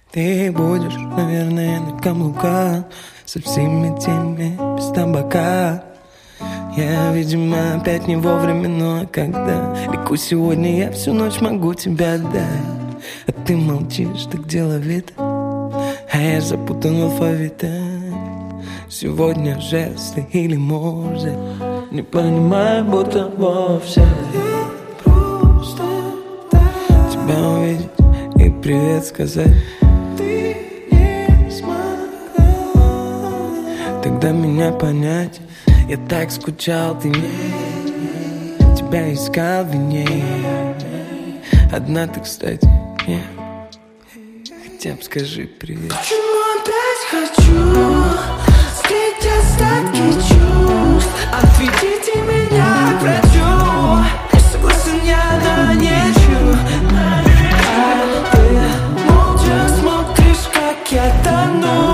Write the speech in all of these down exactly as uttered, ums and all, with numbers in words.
Ты будешь, наверное, на каблуках со всеми теми без табака. Я, видимо, опять не вовремя, но когда леку сегодня, я всю ночь могу тебя отдать. А ты молчишь, так деловито, а я запутан в алфавите. Сегодня жесты или музыка, не понимаю, будто вовсе. Просто тебя увидеть и привет сказать ты не смогла тогда меня понять. Я так скучал, ты не, тебя искал в ней. Одна ты, кстати, нет. Хотя бы скажи привет. Почему опять хочу скрыть остатки чувств? Отведите меня к врачу. Не согласен я на нечего. А ты молча смотришь, как я тону.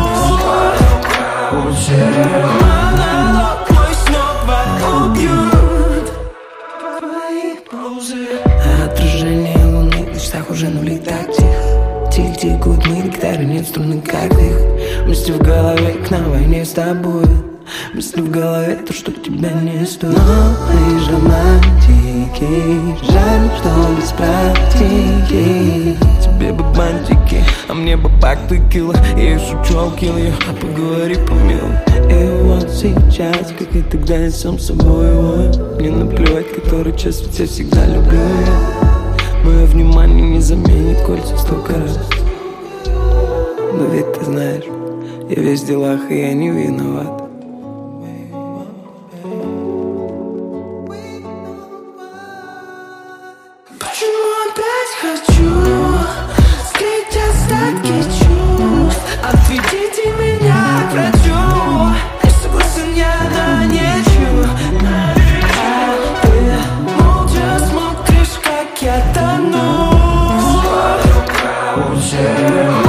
Монолог мой снова убьют твои паузы. Отражение луны в мечтах уже нули так тихо. Тихо тикают мы, гитары нет струны, как их. Мысли в голове к на войне с тобой. Мысли в голове то, что тебя не стоит. Новые же романтики, жаль, что без практики. Тебе бы бантики, а мне бы пак текила. Я шучу, алкил ее, поговори помилуй. И вот сейчас, как и тогда, я сам собой вою. Мне наплевать, который час, ведь я всегда люблю ее. Мое внимание не заменит кольца столько раз. Но ведь ты знаешь, я весь в делах, и я не виноват. Почему опять хочу скрыть остатки чувств? Отведите меня к врачу. Не согласен я на нечего. А ты молча смотришь, как я тону.